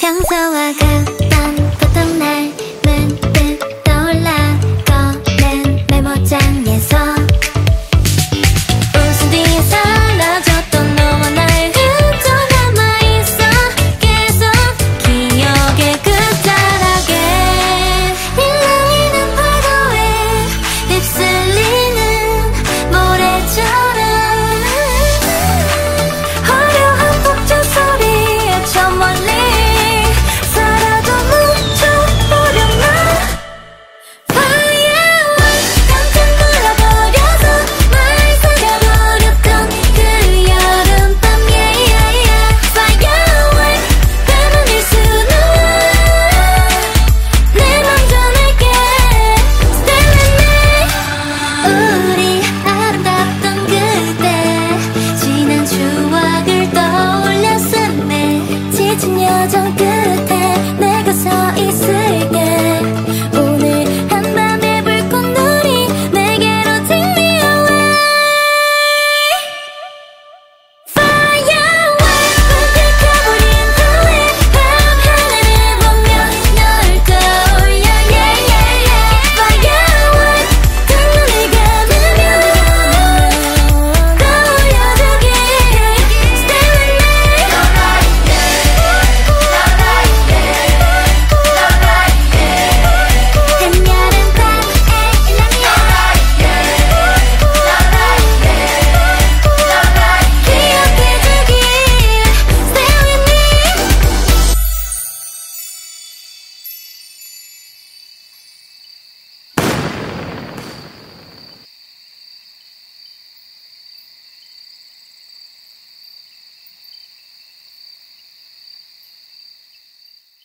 평소와 같던 보통 날 문득 떠올라 꺼낸 메모장에서 웃음 뒤에 사라졌던 너와 나의 흔적 남아있어 계속 기억의 끝자락에 일렁이는 파도에 휩쓸리는 모래처럼 화려한 폭죽 소리에 저 멀리 살아도 묻혀버렸나 Firework 깜짝 놀라버려서 말 새겨버렸던 그 여름밤 yeah, yeah, yeah. Firework 되물릴 수는 내 맘 전할게 Stay with me 우리 아름답던 그때 지난 추억을 떠올려 쓰네 지친 여정 끝